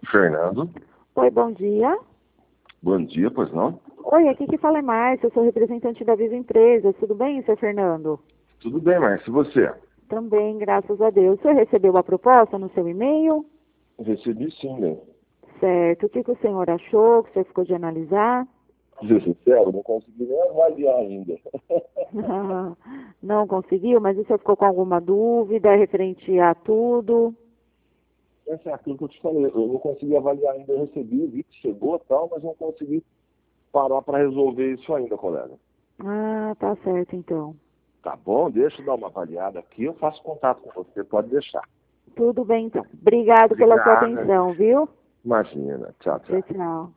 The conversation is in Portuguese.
Fernando. Oi, bom dia. Bom dia, pois não? Oi, aqui que fala é Márcia, eu sou representante da Viva Empresas. Tudo bem, seu Fernando? Tudo bem, Márcio. E você? Também, graças a Deus. O senhor recebeu a proposta no seu e-mail? Recebi sim, né? Certo. O que o senhor achou? Que você ficou de analisar? Pra ser sincero, não consegui nem avaliar ainda. Não conseguiu, mas o senhor ficou com alguma dúvida referente a tudo? Essa é aquilo que eu te falei. Eu não consegui avaliar ainda. Eu recebi, vi que chegou e tal, mas não consegui parar para resolver isso ainda, colega. Ah, tá certo então. Tá bom? Deixa eu dar uma avaliada aqui. Eu faço contato com você. Pode deixar. Tudo bem então. Obrigado pela sua Obrigado. atenção, viu? Imagina. Tchau, Tchau, tchau. tchau.